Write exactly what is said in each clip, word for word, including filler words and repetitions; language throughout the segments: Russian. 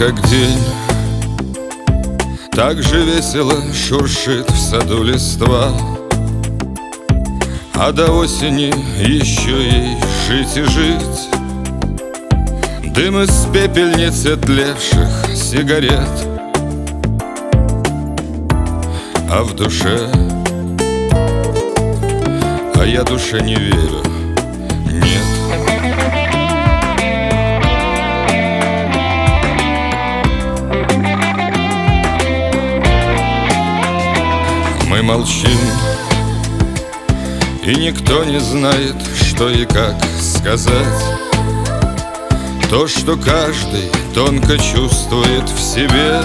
как день, так же весело шуршит в саду листва, а до осени еще ей жить и жить. Дым из пепельниц отлевших сигарет, а в душе, а я душе не верю, нет. Мы молчим, и никто не знает, что и как сказать. То, что каждый тонко чувствует в себе.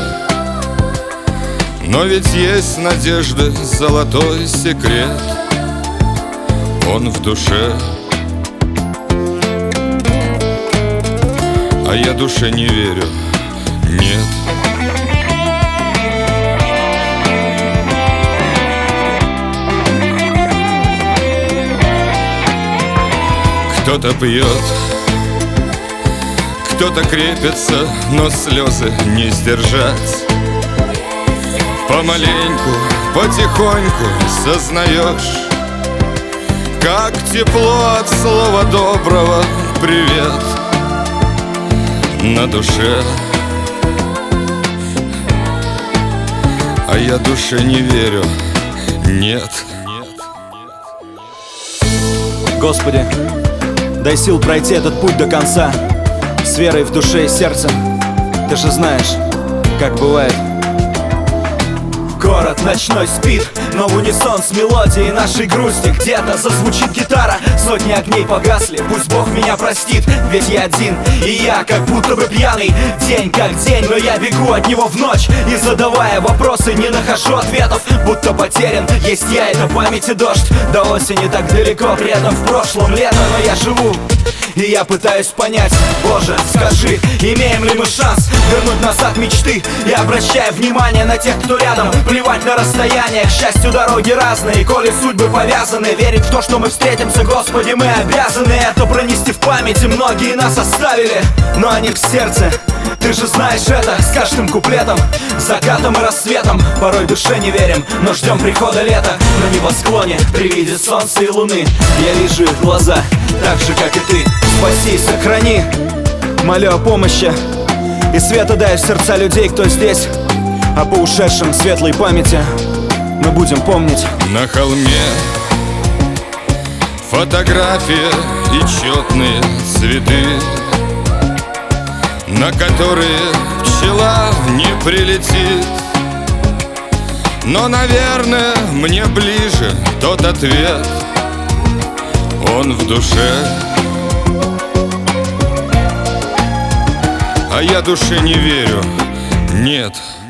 Но ведь есть надежда, золотой секрет. Он в душе, а я душе не верю, нет. Кто-то пьет, кто-то крепится, но слезы не сдержать. Помаленьку, потихоньку сознаешь, как тепло от слова доброго привет на душе. А я душе не верю, нет. Господи, дай сил пройти этот путь до конца, с верой в душе и сердце. Ты же знаешь, как бывает. Город ночной спит, но в унисон с мелодией нашей грусти. Где-то зазвучит гитара, сотни огней погасли. Пусть Бог меня простит, ведь я один, и я как будто бы пьяный. День как день, но я бегу от него в ночь, и задавая вопросы, не нахожу ответов. Будто потерян, есть я, это память и дождь. До осени так далеко, при этом в прошлом лето, но я живу. И я пытаюсь понять, Боже, скажи, имеем ли мы шанс вернуть назад мечты? И обращая внимание на тех, кто рядом, плевать на расстояние, к счастью дороги разные. Коли судьбы повязаны, верить в то, что мы встретимся, Господи, мы обязаны это пронести в памяти. Многие нас оставили, но они в сердце. Ты же знаешь это, с каждым куплетом, закатом и рассветом. Порой душе не верим, но ждем прихода лета. На небосклоне при виде солнца и луны я вижу их глаза, так же, как и ты. Спаси и сохрани, молю о помощи, и света дай в сердца людей, кто здесь. А по ушедшим светлой памяти мы будем помнить. На холме фотография и четные цветы, на которые пчела не прилетит. Но, наверное, мне ближе тот ответ. Он в душе, а я душе не верю, нет.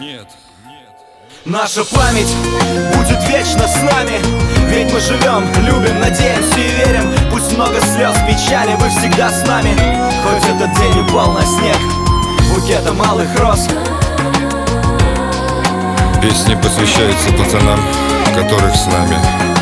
Наша память будет вечно с нами, ведь мы живем, любим, надеемся и верим. Пусть много слез, печали, вы всегда с нами. Хоть этот день упал на снег букетом малых роз. Песни посвящаются пацанам, которых с нами.